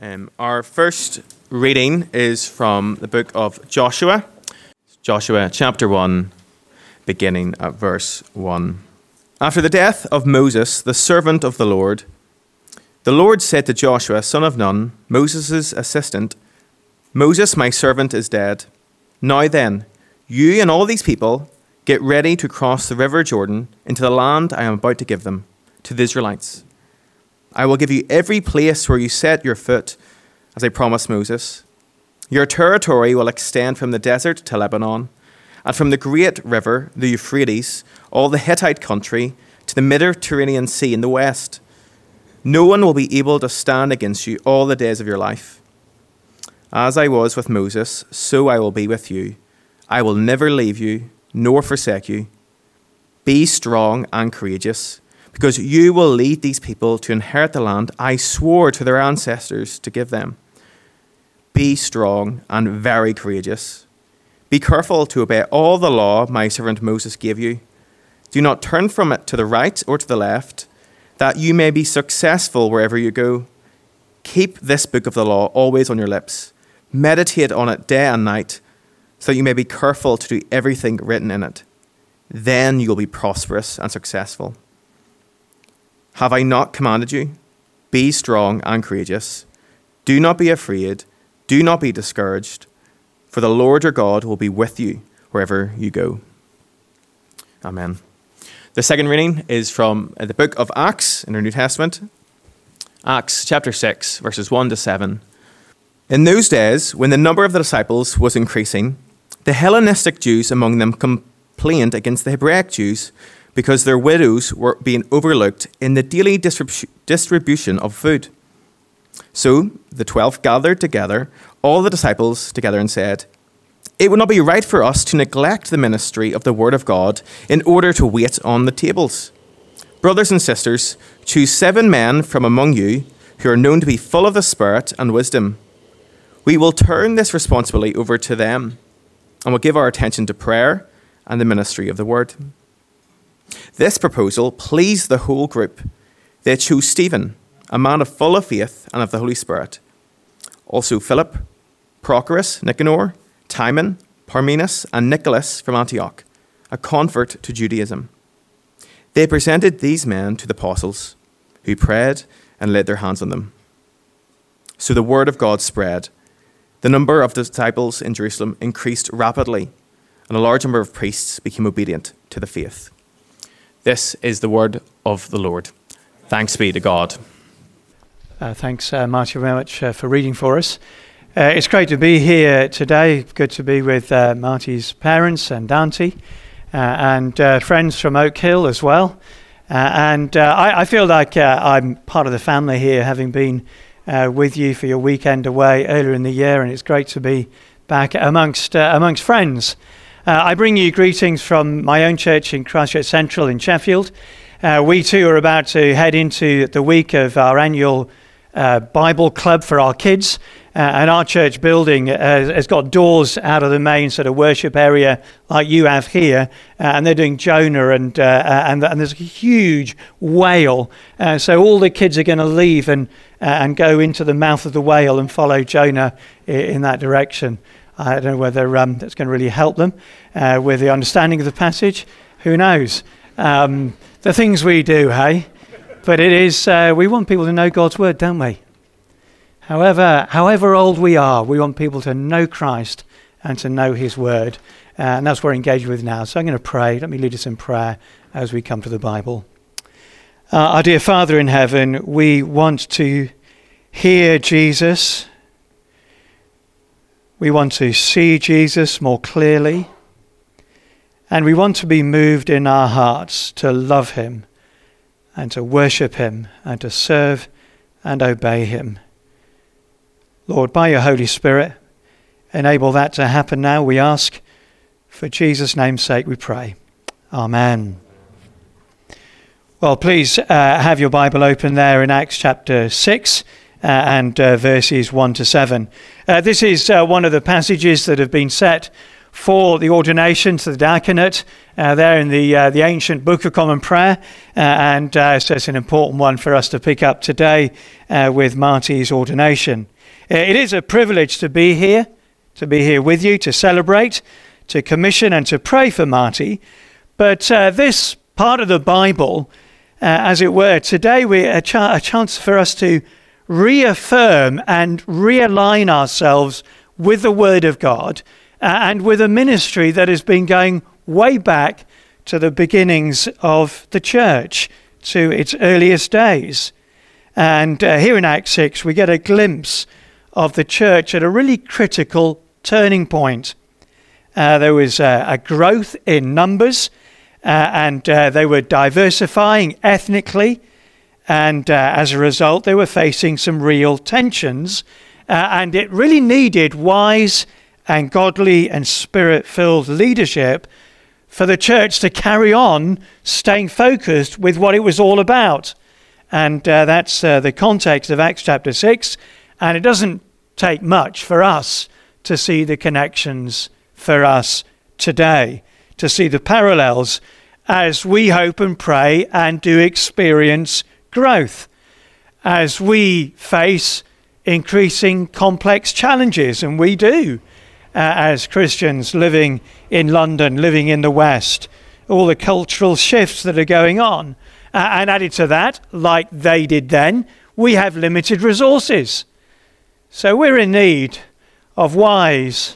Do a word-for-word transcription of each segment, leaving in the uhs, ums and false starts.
Um, our first reading is from the book of Joshua, Joshua chapter one, beginning at verse one. After the death of Moses, the servant of the Lord, the Lord said to Joshua, son of Nun, Moses' assistant, Moses, my servant, is dead. Now then, you and all these people get ready to cross the river Jordan into the land I am about to give them, to the Israelites. I will give you every place where you set your foot, as I promised Moses. Your territory will extend from the desert to Lebanon, and from the great river, the Euphrates, all the Hittite country, to the Mediterranean Sea in the west. No one will be able to stand against you all the days of your life. As I was with Moses, so I will be with you. I will never leave you, nor forsake you. Be strong and courageous, because you will lead these people to inherit the land I swore to their ancestors to give them. Be strong and very courageous. Be careful to obey all the law my servant Moses gave you. Do not turn from it to the right or to the left, that you may be successful wherever you go. Keep this book of the law always on your lips. Meditate on it day and night, so that you may be careful to do everything written in it. Then you will be prosperous and successful. Have I not commanded you? Be strong and courageous. Do not be afraid. Do not be discouraged. For the Lord your God will be with you wherever you go. Amen. The second reading is from the book of Acts in the New Testament. Acts chapter six, verses one to seven. In those days, when the number of the disciples was increasing, the Hellenistic Jews among them complained against the Hebraic Jews because their widows were being overlooked in the daily distribu- distribution of food. So the twelve gathered together, all the disciples together, and said, it would not be right for us to neglect the ministry of the word of God in order to wait on the tables. Brothers and sisters, choose seven men from among you who are known to be full of the Spirit and wisdom. We will turn this responsibility over to them and will give our attention to prayer and the ministry of the word. This proposal pleased the whole group. They chose Stephen, a man of full of faith and of the Holy Spirit. Also Philip, Prochorus, Nicanor, Timon, Parmenas, and Nicholas from Antioch, a convert to Judaism. They presented these men to the apostles, who prayed and laid their hands on them. So the word of God spread. The number of disciples in Jerusalem increased rapidly, and a large number of priests became obedient to the faith. This is the word of the Lord. Thanks be to God. Uh, thanks, uh, Marty, very much uh, for reading for us. Uh, it's great to be here today. Good to be with uh, Marty's parents and auntie uh, and uh, friends from Oak Hill as well. Uh, and uh, I, I feel like uh, I'm part of the family here, having been uh, with you for your weekend away earlier in the year, and it's great to be back amongst uh, amongst friends. Uh, I bring you greetings from my own church in Christchurch Central in Sheffield. Uh, we too are about to head into the week of our annual uh, Bible club for our kids. Uh, and our church building uh, has got doors out of the main sort of worship area like you have here. Uh, and they're doing Jonah and, uh, and and there's a huge whale. Uh, so all the kids are going to leave and, uh, and go into the mouth of the whale and follow Jonah in, in that direction. I don't know whether um, that's going to really help them uh, with the understanding of the passage. Who knows? Um, the things we do, hey? But it is, uh, we want people to know God's word, don't we? However, however old we are, we want people to know Christ and to know his word. Uh, and that's what we're engaged with now. So I'm going to pray. Let me lead us in prayer as we come to the Bible. Uh, our dear Father in heaven, we want to hear Jesus. We want to see Jesus more clearly, and we want to be moved in our hearts to love him and to worship him and to serve and obey him. Lord, by your Holy Spirit, enable that to happen now, we ask. For Jesus' name's sake we pray. Amen. Well, please uh, have your Bible open there in Acts chapter six. Uh, and uh, verses one to seven. Uh, this is uh, one of the passages that have been set for the ordination to the diaconate uh, there in the uh, the ancient Book of Common Prayer, uh, and uh, so it's an important one for us to pick up today uh, with Marty's ordination. It is a privilege to be here, to be here with you, to celebrate, to commission and to pray for Marty. But uh, this part of the Bible, uh, as it were, today we a, ch- a chance for us to reaffirm and realign ourselves with the Word of God, uh, and with a ministry that has been going way back to the beginnings of the church, to its earliest days. And uh, here in Acts six, we get a glimpse of the church at a really critical turning point. Uh, there was uh, a growth in numbers, uh, and uh, they were diversifying ethnically, and uh, as a result, they were facing some real tensions, uh, and it really needed wise and godly and spirit-filled leadership for the church to carry on staying focused with what it was all about. And uh, that's uh, the context of Acts chapter six, and it doesn't take much for us to see the connections for us today, to see the parallels as we hope and pray and do experience growth, as we face increasing complex challenges, and we do. Uh, as Christians living in London, living in the West, all the cultural shifts that are going on. Uh, and added to that, like they did then, we have limited resources. So we're in need of wise,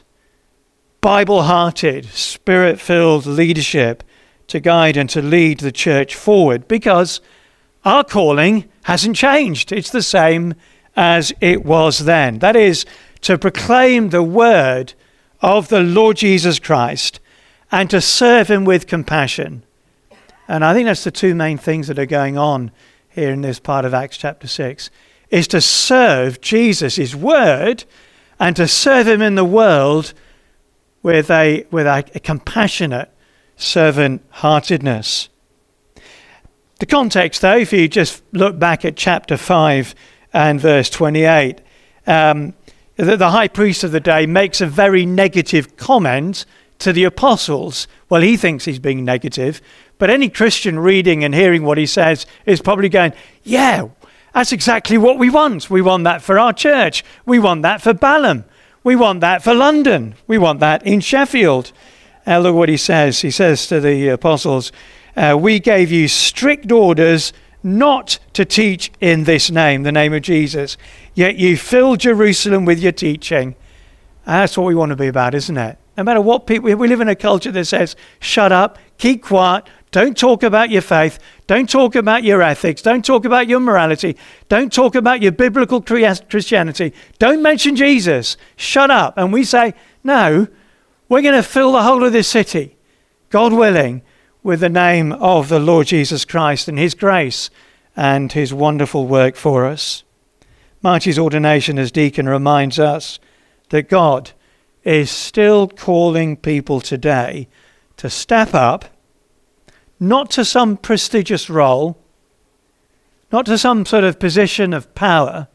Bible-hearted, Spirit-filled leadership to guide and to lead the church forward, because our calling hasn't changed. It's the same as it was then. That is, to proclaim the word of the Lord Jesus Christ and to serve him with compassion. And I think that's the two main things that are going on here in this part of Acts chapter six, is to serve Jesus, his word, and to serve him in the world with a, with a, a compassionate servant-heartedness. The context, though, if you just look back at chapter five and verse twenty-eight, um, the, the high priest of the day makes a very negative comment to the apostles. Well, he thinks he's being negative, but any Christian reading and hearing what he says is probably going, yeah, that's exactly what we want. We want that for our church. We want that for Balham. We want that for London. We want that in Sheffield. Uh, look what he says. He says to the apostles, uh, we gave you strict orders not to teach in this name, the name of Jesus, yet you filled Jerusalem with your teaching. And that's what we want to be about, isn't it? No matter what people, we live in a culture that says, shut up, keep quiet, don't talk about your faith, don't talk about your ethics, don't talk about your morality, don't talk about your biblical Christianity, don't mention Jesus, shut up. And we say, no, we're going to fill the whole of this city, God willing, with the name of the Lord Jesus Christ and his grace and his wonderful work for us. Marty's ordination as deacon reminds us that God is still calling people today to step up, not to some prestigious role, not to some sort of position of power,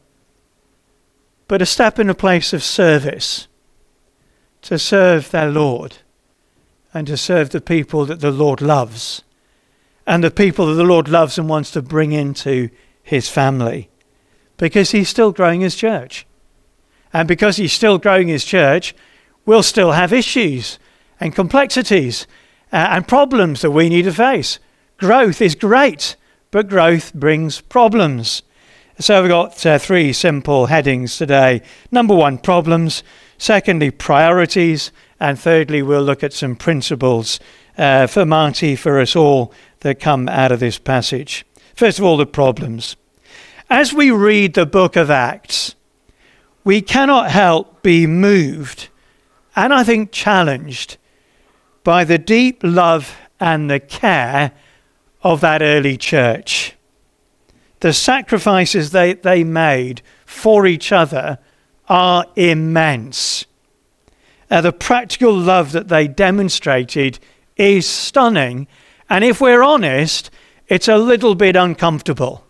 but to step in a place of service, to serve their Lord, and to serve the people that the Lord loves, and the people that the Lord loves and wants to bring into his family, because he's still growing his church. And because he's still growing his church, we'll still have issues and complexities uh, and problems that we need to face. Growth is great, but growth brings problems. So we've got uh, three simple headings today. Number one, problems. Secondly, priorities. And thirdly, we'll look at some principles uh, for Marty, for us all, that come out of this passage. First of all, the problems. As we read the book of Acts, we cannot help be moved, and I think challenged, by the deep love and the care of that early church. The sacrifices they, they made for each other are immense. Uh, the practical love that they demonstrated is stunning. And if we're honest, it's a little bit uncomfortable.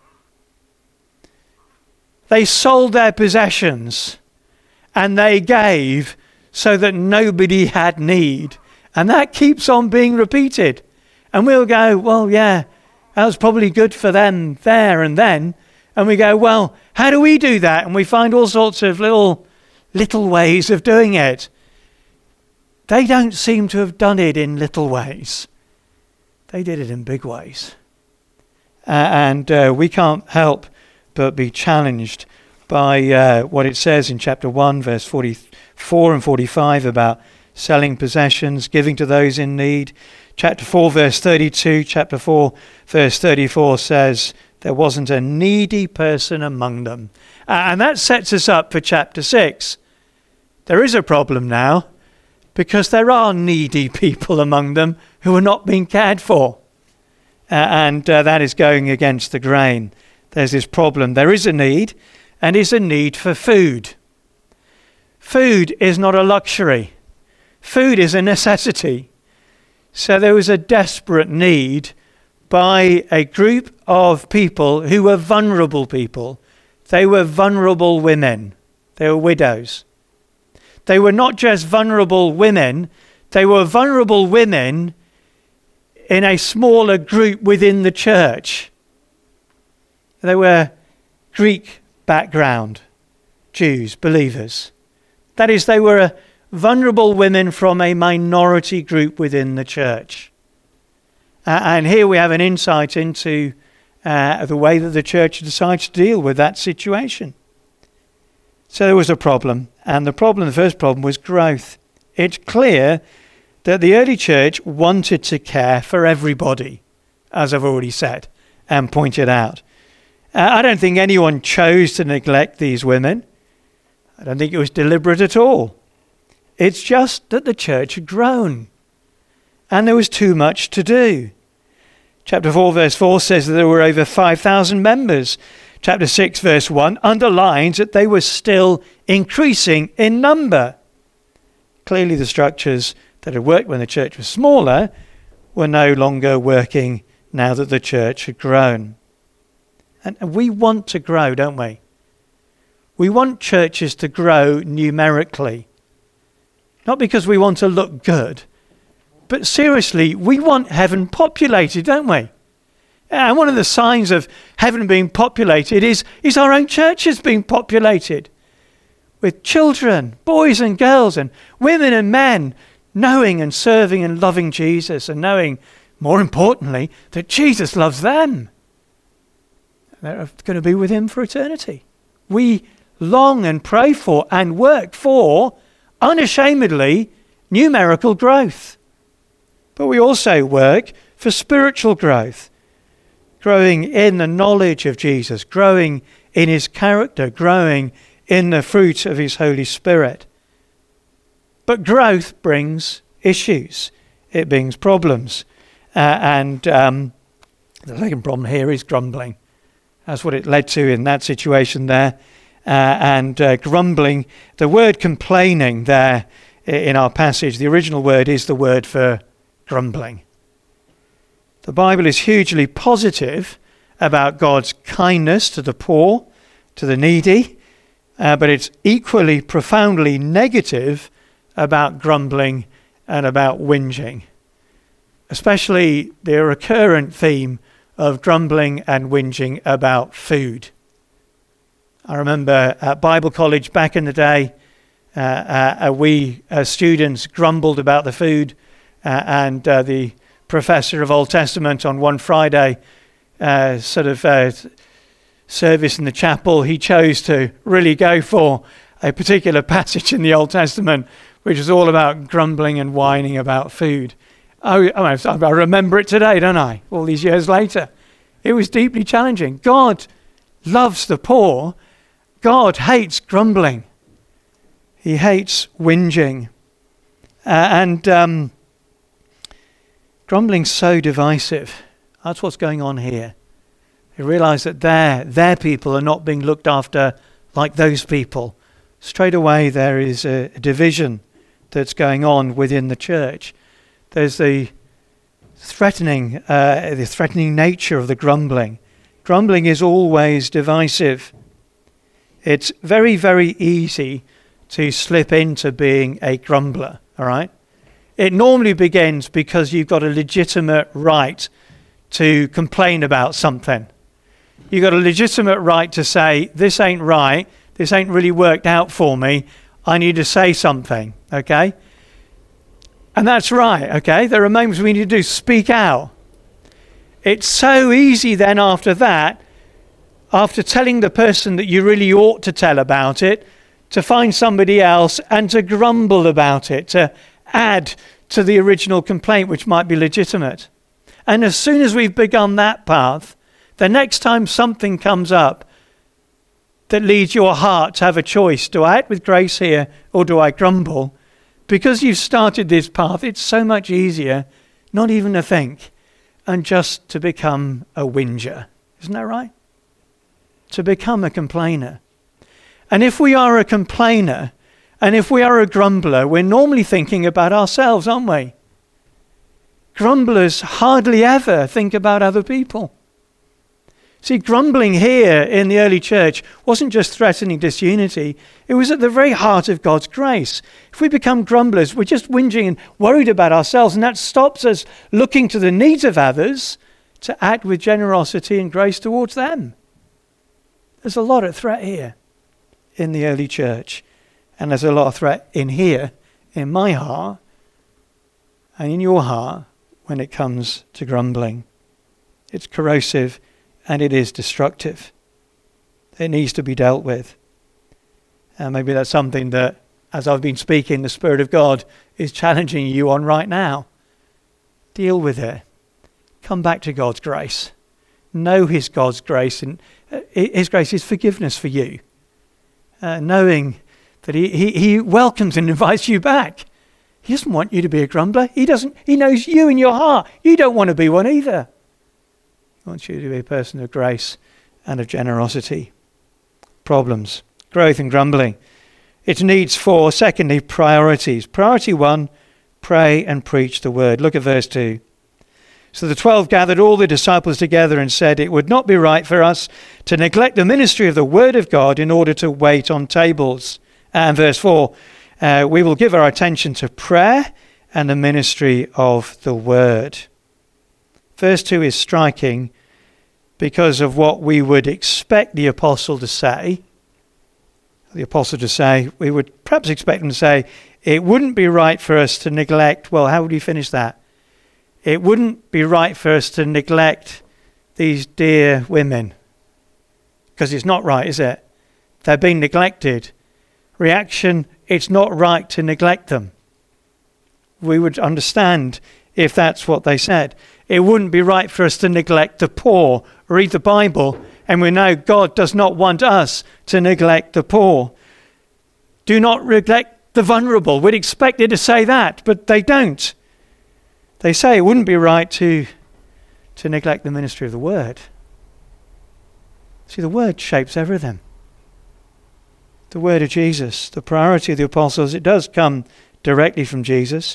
They sold their possessions and they gave so that nobody had need. And that keeps on being repeated. And we'll go, well, yeah, that was probably good for them there and then. And we go, well, how do we do that? And we find all sorts of little, little ways of doing it. They don't seem to have done it in little ways. They did it in big ways. Uh, and uh, we can't help but be challenged by uh, what it says in chapter one, verse forty-four and forty-five about selling possessions, giving to those in need. Chapter four, verse thirty-two, chapter four, verse thirty-four says, there wasn't a needy person among them. Uh, and that sets us up for chapter six. There is a problem now, because there are needy people among them who are not being cared for. Uh, and uh, that is going against the grain. There's this problem. There is a need, and it's a need for food. Food is not a luxury. Food is a necessity. So there was a desperate need by a group of people who were vulnerable people. They were vulnerable women. They were widows. They were not just vulnerable women, they were vulnerable women in a smaller group within the church. They were Greek background Jews, believers. That is, they were a vulnerable women from a minority group within the church. Uh, and here we have an insight into uh, the way that the church decided to deal with that situation. So there was a problem, and the problem, the first problem was growth. It's clear that the early church wanted to care for everybody, as I've already said and pointed out. Uh, I don't think anyone chose to neglect these women. I don't think it was deliberate at all. It's just that the church had grown, and there was too much to do. Chapter four, verse four says that there were over five thousand members. Chapter six, verse one underlines that they were still increasing in number. Clearly the structures that had worked when the church was smaller were no longer working now that the church had grown. And we want to grow, don't we? We want churches to grow numerically. Not because we want to look good, but seriously, we want heaven populated, don't we? And one of the signs of heaven being populated is, is our own churches being populated with children, boys and girls, and women and men knowing and serving and loving Jesus, and knowing, more importantly, that Jesus loves them. They're going to be with him for eternity. We long and pray for and work for, unashamedly, numerical growth. But we also work for spiritual growth. Growing in the knowledge of Jesus, growing in his character, growing in the fruit of his Holy Spirit. But growth brings issues. It brings problems. Uh, and um, the second problem here is grumbling. That's what it led to in that situation there. Uh, and uh, grumbling, the word complaining there in our passage, the original word is the word for grumbling. The Bible is hugely positive about God's kindness to the poor, to the needy, uh, but it's equally profoundly negative about grumbling and about whinging, especially the recurrent theme of grumbling and whinging about food. I remember at Bible college back in the day, uh, uh, we as students grumbled about the food, uh, and uh, the professor of Old Testament on one Friday uh, sort of uh, service in the chapel, he chose to really go for a particular passage in the Old Testament which is all about grumbling and whining about food. Oh, I remember it today, don't I? All these years later. It was deeply challenging. God loves the poor. God hates grumbling. He hates whinging. Uh, and um, grumbling's so divisive. That's what's going on here. They realise that their, their people are not being looked after like those people. Straight away there is a, a division that's going on within the church. There's the threatening, uh, the threatening nature of the grumbling. Grumbling is always divisive. It's very, very easy to slip into being a grumbler, all right? It normally begins because you've got a legitimate right to complain about something. You've got a legitimate right to say, this ain't right, this ain't really worked out for me, I need to say something, okay? And that's right, okay? There are moments we need to do, speak out. It's so easy then after that, after telling the person that you really ought to tell about it, to find somebody else and to grumble about it, to add to the original complaint, which might be legitimate. And as soon as we've begun that path, the next time something comes up that leads your heart to have a choice, do I act with grace here or do I grumble? Because you've started this path, it's so much easier not even to think and just to become a whinger. Isn't that right? To become a complainer. And if we are a complainer, and if we are a grumbler, we're normally thinking about ourselves, aren't we? Grumblers hardly ever think about other people. See, grumbling here in the early church wasn't just threatening disunity. It was at the very heart of God's grace. If we become grumblers, we're just whinging and worried about ourselves, and that stops us looking to the needs of others to act with generosity and grace towards them. There's a lot of threat here in the early church. And there's a lot of threat in here, in my heart, and in your heart when it comes to grumbling. It's corrosive and it is destructive. It needs to be dealt with. And maybe that's something that, as I've been speaking, the Spirit of God is challenging you on right now. Deal with it. Come back to God's grace. Know His God's grace, and uh, His grace is forgiveness for you. Uh, knowing that he, he, he welcomes and invites you back. He doesn't want you to be a grumbler. He doesn't. He knows you in your heart. You don't want to be one either. He wants you to be a person of grace and of generosity. Problems, growth and grumbling. It needs four. Secondly, priorities. Priority one, pray and preach the word. Look at verse two. So the twelve gathered all the disciples together and said, it would not be right for us to neglect the ministry of the word of God in order to wait on tables. And verse four, uh, we will give our attention to prayer and the ministry of the word. Verse two is striking because of what we would expect the apostle to say. The apostle to say, we would perhaps expect him to say, it wouldn't be right for us to neglect, well, how would he finish that? It wouldn't be right for us to neglect these dear women. Because it's not right, is it? They're being neglected. Reaction, it's not right to neglect them. We would understand if that's what they said. It wouldn't be right for us to neglect the poor. Read the Bible, and we know God does not want us to neglect the poor. Do not neglect the vulnerable. We'd expect it to say that, but they don't. They say it wouldn't be right to, to neglect the ministry of the word. See, the word shapes everything. The word of Jesus, the priority of the apostles, it does come directly from Jesus.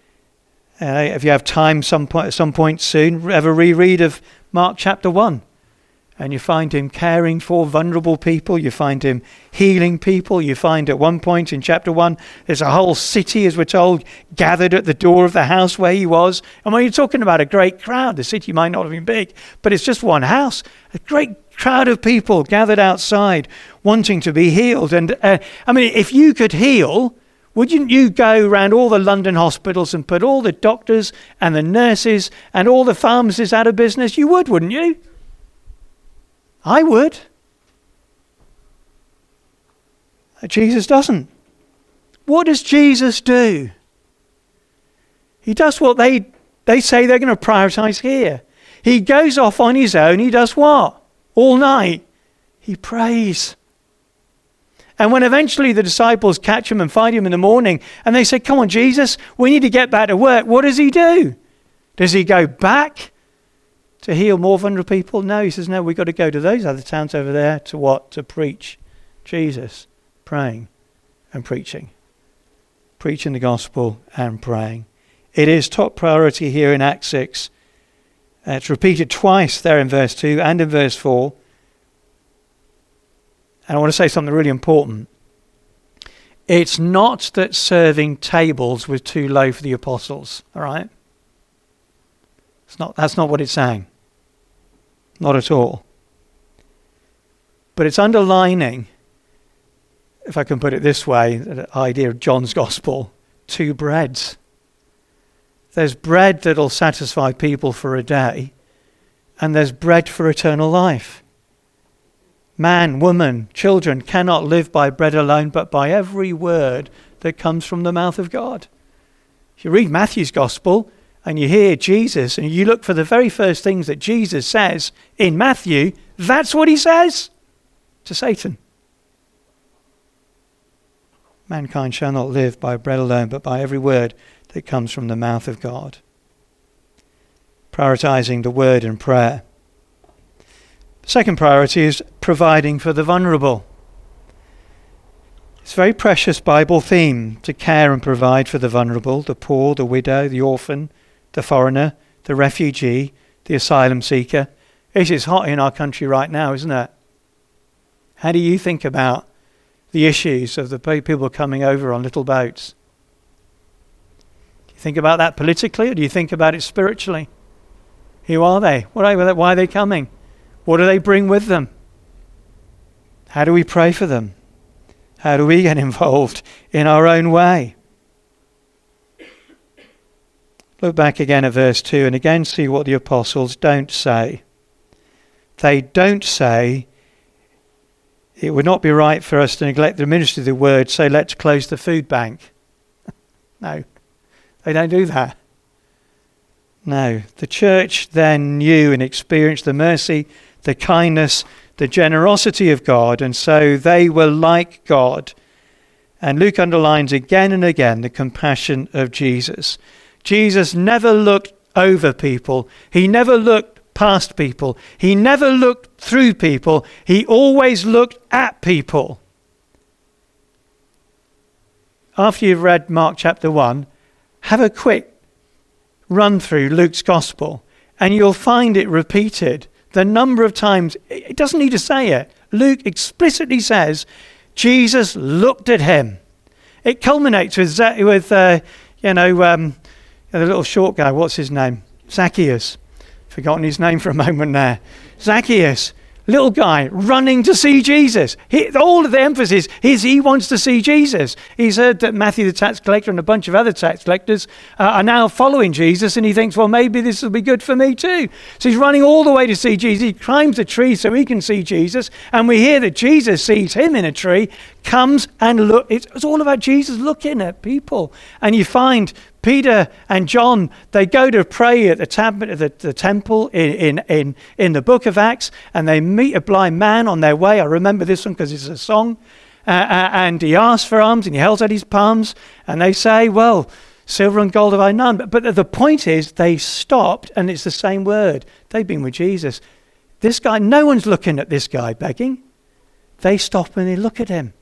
Uh, if you have time some point, at some point soon, have a reread of Mark chapter one. And you find him caring for vulnerable people. You find him healing people. You find at one point in chapter one, there's a whole city, as we're told, gathered at the door of the house where he was. And when you're talking about a great crowd, the city might not have been big, but it's just one house. A great crowd of people gathered outside wanting to be healed. And uh, I mean, if you could heal, wouldn't you go around all the London hospitals and put all the doctors and the nurses and all the pharmacists out of business? You would, wouldn't you? I would. Jesus doesn't. What does Jesus do? He does what they, they say they're going to prioritize here. He goes off on his own. He does what? All night. He prays. And when eventually the disciples catch him and find him in the morning, and they say, come on, Jesus, we need to get back to work. What does he do? Does he go back to heal more vulnerable people? No, he says, no, we've got to go to those other towns over there to what? To preach Jesus, praying and preaching. Preaching the gospel and praying. It is top priority here in Acts six. Uh, it's repeated twice there in verse two and in verse four. And I want to say something really important. It's not that serving tables was too low for the apostles, all right? It's not, that's not what it's saying. Not at all. But it's underlining, if I can put it this way, the idea of John's gospel, two breads. There's bread that'll satisfy people for a day, and there's bread for eternal life. Man, woman, children cannot live by bread alone, but by every word that comes from the mouth of God. If you read Matthew's gospel and you hear Jesus and you look for the very first things that Jesus says in Matthew, that's what he says to Satan. Mankind shall not live by bread alone, but by every word that comes from the mouth of God. Prioritizing the word and prayer. Second priority is providing for the vulnerable. It's a very precious Bible theme to care and provide for the vulnerable, the poor, the widow, the orphan, the foreigner, the refugee, the asylum seeker. It is hot in our country right now, isn't it? How do you think about the issues of the people coming over on little boats? Do you think about that politically, or do you think about it spiritually? Who are they? What are they? Why are they coming? What do they bring with them? How do we pray for them? How do we get involved in our own way? Look back again at verse two and again see what the apostles don't say. They don't say, it would not be right for us to neglect the ministry of the word, so let's close the food bank. No, they don't do that. No, the church then knew and experienced the mercy, the kindness, the generosity of God, and so they were like God. And Luke underlines again and again the compassion of Jesus. Jesus never looked over people. He never looked past people. He never looked through people. He always looked at people. After you've read Mark chapter one, have a quick run through Luke's gospel and you'll find it repeated the number of times. It doesn't need to say it. Luke explicitly says Jesus looked at him. It culminates with, with uh, you know, um, the little short guy. What's his name? Zacchaeus. Forgotten his name for a moment there. Zacchaeus, little guy running to see Jesus. He, all of the emphasis is he wants to see Jesus. He's heard that Matthew the tax collector and a bunch of other tax collectors uh, are now following Jesus, and he thinks, well, maybe this will be good for me too. So he's running all the way to see Jesus. He climbs a tree so he can see Jesus, and we hear that Jesus sees him in a tree, comes and look. It's, it's all about Jesus looking at people. And you find Peter and John, they go to pray at the, tab- the, the temple in, in, in, in the book of Acts, and they meet a blind man on their way. I remember this one because it's a song. Uh, uh, and he asks for alms, and he holds out his palms, and they say, well, silver and gold have I none. But, but the point is, they stopped, and it's the same word. They've been with Jesus. This guy, no one's looking at this guy begging. They stop and they look at him.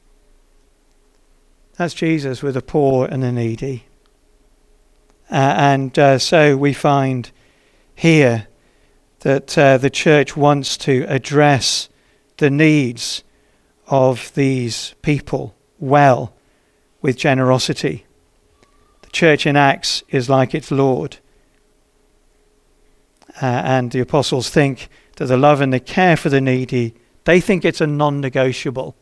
That's Jesus with the poor and the needy. Uh, and uh, so we find here that uh, the church wants to address the needs of these people well with generosity. The church in Acts is like its Lord. Uh, and the apostles think that the love and the care for the needy, they think it's a non-negotiable.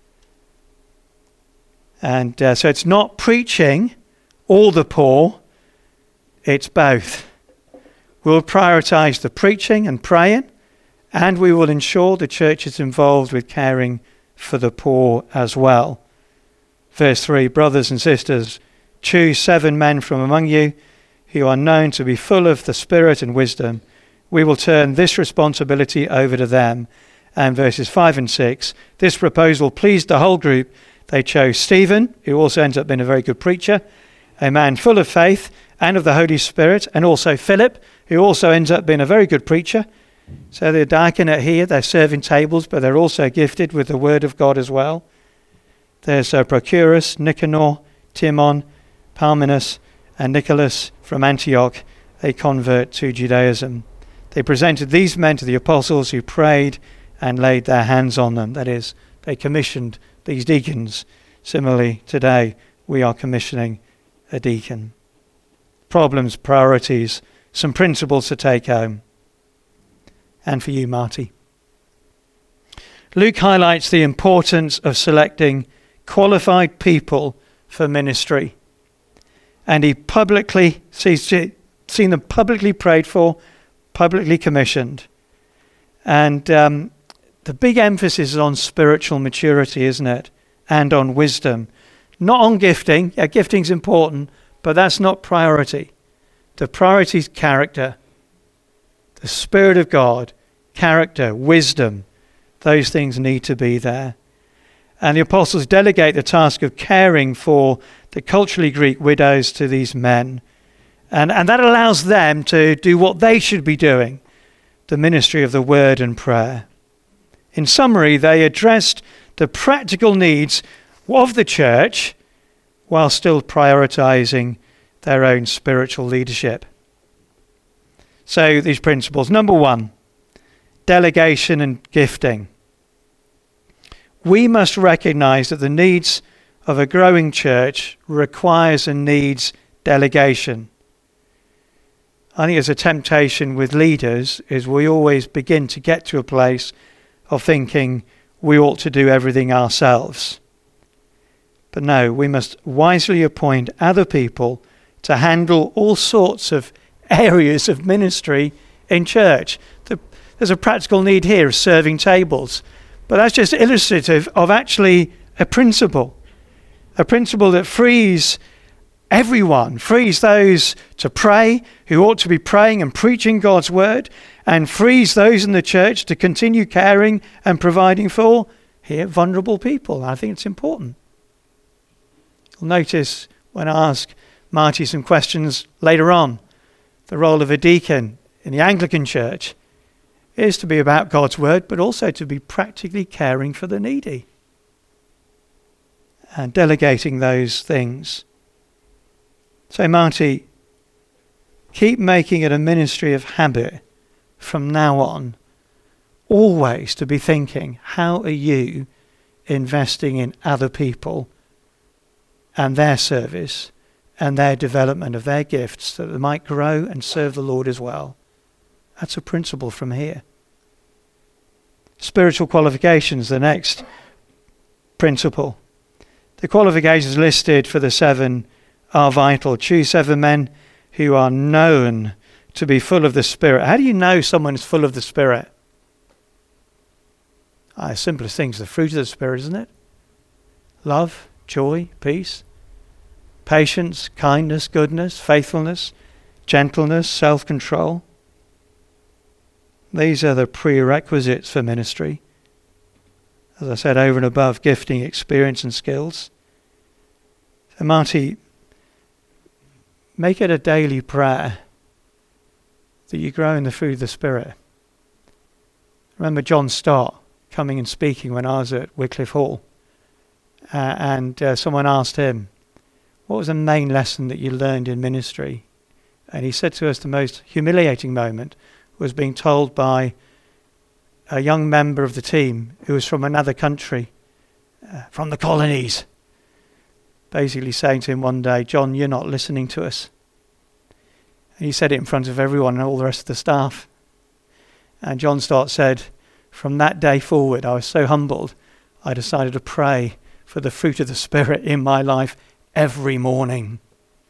And uh, so it's not preaching all the poor, it's both. We'll prioritize the preaching and praying, and we will ensure the church is involved with caring for the poor as well. Verse three, brothers and sisters, choose seven men from among you who are known to be full of the Spirit and wisdom. We will turn this responsibility over to them. And verses five and six, this proposal pleased the whole group. They chose Stephen, who also ends up being a very good preacher, a man full of faith and of the Holy Spirit, and also Philip, who also ends up being a very good preacher. So they're diaconate here, they're serving tables, but they're also gifted with the word of God as well. There's uh, Procurus, Nicanor, Timon, Parmenas, and Nicholas from Antioch, a convert to Judaism. They presented these men to the apostles, who prayed and laid their hands on them. That is, they commissioned these deacons Similarly, today we are commissioning a deacon. Problems, priorities, some principles to take home. And for you, Marty. Luke highlights the importance of selecting qualified people for ministry. And he publicly sees, seen them publicly prayed for, publicly commissioned. And um, the big emphasis is on spiritual maturity, isn't it? And on wisdom. Not on gifting. Yeah, gifting's important, but that's not priority. The priority is character. The Spirit of God, character, wisdom. Those things need to be there. And the apostles delegate the task of caring for the culturally Greek widows to these men. And, and that allows them to do what they should be doing, the ministry of the word and prayer. In summary, they addressed the practical needs of the church while still prioritizing their own spiritual leadership. So these principles. Number one, delegation and gifting. We must recognize that the needs of a growing church requires and needs delegation. I think there's a temptation with leaders is we always begin to get to a place of thinking we ought to do everything ourselves. But no, we must wisely appoint other people to handle all sorts of areas of ministry in church. The, there's a practical need here of serving tables. But that's just illustrative of actually a principle. A principle that frees everyone, frees those to pray who ought to be praying and preaching God's word, and frees those in the church to continue caring and providing for here vulnerable people. I think it's important. You'll notice when I ask Marty some questions later on, the role of a deacon in the Anglican Church is to be about God's word, but also to be practically caring for the needy and delegating those things. So, Marty, keep making it a ministry of habit from now on, always to be thinking, how are you investing in other people and their service and their development of their gifts so that they might grow and serve the Lord as well? That's a principle from here. Spiritual qualifications, the next principle. The qualifications listed for the seven are vital. Choose seven men who are known to be full of the Spirit. How do you know someone is full of the Spirit? Ah, the simplest thing is the fruit of the Spirit, isn't it? Love, joy, peace, patience, kindness, goodness, faithfulness, gentleness, self-control. These are the prerequisites for ministry. As I said, over and above gifting, experience and skills. So Marty, make it a daily prayer that you grow in the fruit of the Spirit. Remember John Stott coming and speaking when I was at Wycliffe Hall. Uh, and uh, someone asked him, what was the main lesson that you learned in ministry? And he said to us the most humiliating moment was being told by a young member of the team who was from another country, uh, from the colonies, basically saying to him one day, John, you're not listening to us. And he said it in front of everyone and all the rest of the staff. And John Stott said, from that day forward, I was so humbled, I decided to pray for the fruit of the Spirit in my life every morning.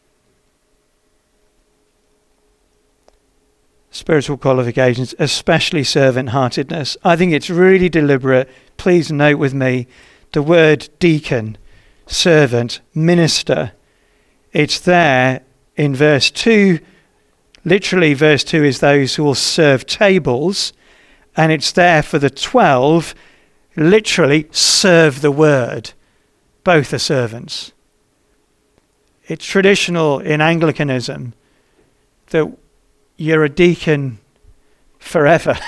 Spiritual qualifications, especially servant-heartedness. I think it's really deliberate. Please note with me the word deacon, servant, minister. It's there in verse two. Literally, verse two is those who will serve tables. And it's there for the twelve, literally, serve the word. Both are servants. It's traditional in Anglicanism that you're a deacon forever.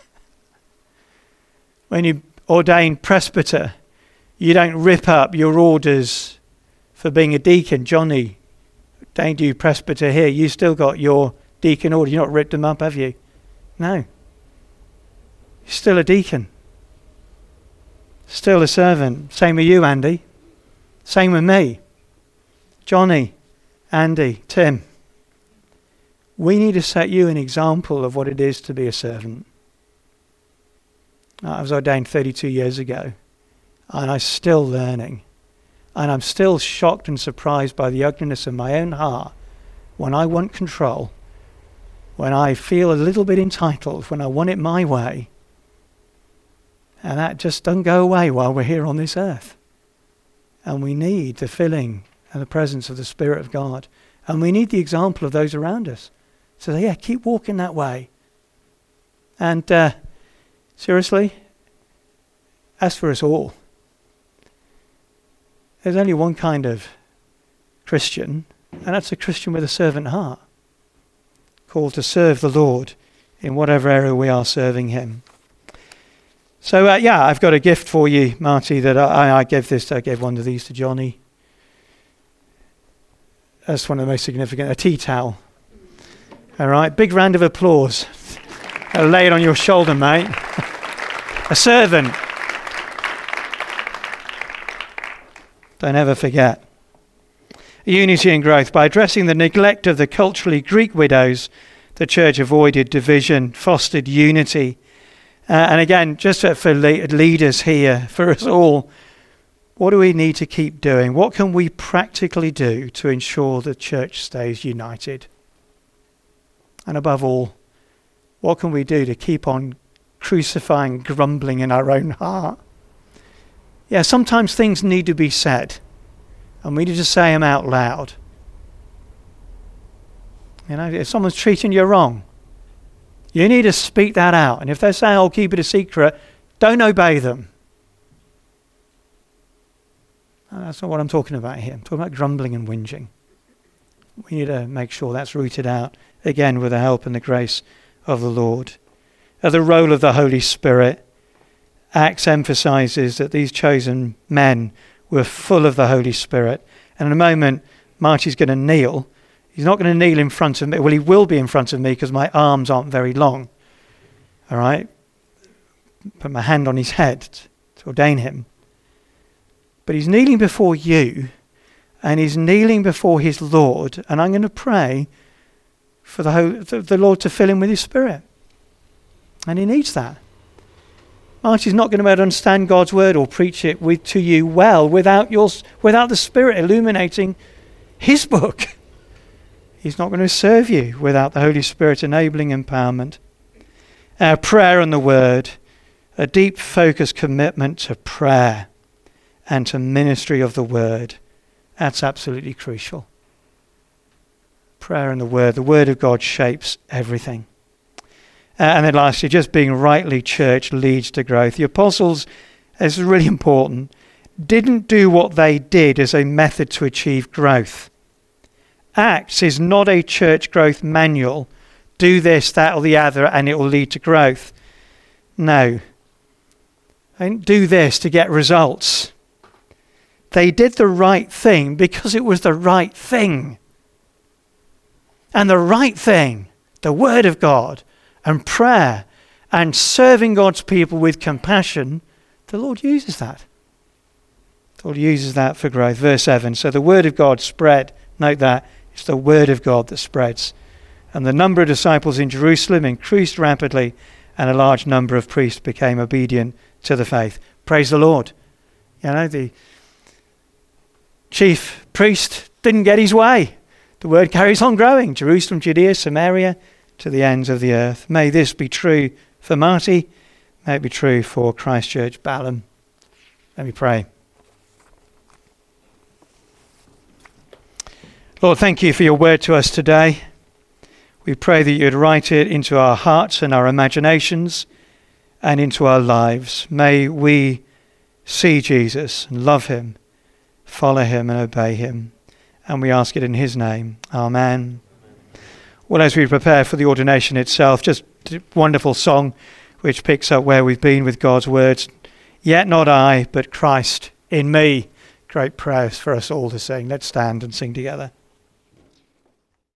When you ordain presbyter, you don't rip up your orders for being a deacon. Johnny, ordained you presbyter here. You still got your deacon order. You've not ripped them up, have you? No. You're still a deacon. Still a servant. Same with you, Andy. Same with me. Johnny, Andy, Tim. We need to set you an example of what it is to be a servant. I was ordained thirty-two years ago, and I'm still learning. And I'm still shocked and surprised by the ugliness of my own heart when I want control, when I feel a little bit entitled, when I want it my way. And that just doesn't go away while we're here on this earth. And we need the filling and the presence of the Spirit of God. And we need the example of those around us. So yeah, keep walking that way. And uh, seriously, as for us all, there's only one kind of Christian, and that's a Christian with a servant heart, called to serve the Lord in whatever area we are serving him. So uh, yeah, I've got a gift for you, Marty, that I, I gave this, I gave one of these to Johnny. That's one of the most significant, a tea towel. All right, big round of applause. I'll lay it on your shoulder, mate. A servant. Don't ever forget. Unity and growth. By addressing the neglect of the culturally Greek widows, the church avoided division, fostered unity. Uh, and again, just for, for le- leaders here, for us all, what do we need to keep doing? What can we practically do to ensure the church stays united? And above all, what can we do to keep on crucifying grumbling in our own heart? Yeah, sometimes things need to be said, and we need to say them out loud. You know, if someone's treating you wrong, you need to speak that out. And if they say, I'll keep it a secret, don't obey them. No, that's not what I'm talking about here. I'm talking about grumbling and whinging. We need to make sure that's rooted out, again, with the help and the grace of the Lord. Uh, the role of the Holy Spirit. Acts emphasizes that these chosen men were full of the Holy Spirit. And in a moment, Marty's going to kneel. He's not going to kneel in front of me. Well, he will be in front of me because my arms aren't very long. All right? Put my hand on his head to ordain him. But he's kneeling before you, and he's kneeling before his Lord, and I'm going to pray for the, whole, the, the Lord to fill him with his Spirit. And he needs that. Marty's not going to be able to understand God's word or preach it with, to you well without your, without the Spirit illuminating his book. He's not going to serve you without the Holy Spirit enabling empowerment. Our prayer and the word, a deep focused commitment to prayer and to ministry of the word. That's absolutely crucial. Prayer and the word. The word of God shapes everything. Uh, and then lastly, just being rightly church leads to growth. The apostles, this is really important, didn't do what they did as a method to achieve growth. Acts is not a church growth manual. Do this, that or the other, and it will lead to growth. No. They didn't do this to get results. They did the right thing because it was the right thing. And the right thing, the Word of God, and prayer, and serving God's people with compassion, the Lord uses that. The Lord uses that for growth. Verse seven, so the Word of God spread. Note that. It's the Word of God that spreads. And the number of disciples in Jerusalem increased rapidly, and a large number of priests became obedient to the faith. Praise the Lord. You know, the chief priest didn't get his way. The word carries on growing. Jerusalem, Judea, Samaria, to the ends of the earth. May this be true for Marty. May it be true for Christchurch Balham. Let me pray. Lord, thank you for your word to us today. We pray that you'd write it into our hearts and our imaginations and into our lives. May we see Jesus and love him, follow him and obey him. And we ask it in his name. Amen. Well, as we prepare for the ordination itself, just a wonderful song which picks up where we've been with God's words. Yet not I, but Christ in me. Great prayers for us all to sing. Let's stand and sing together.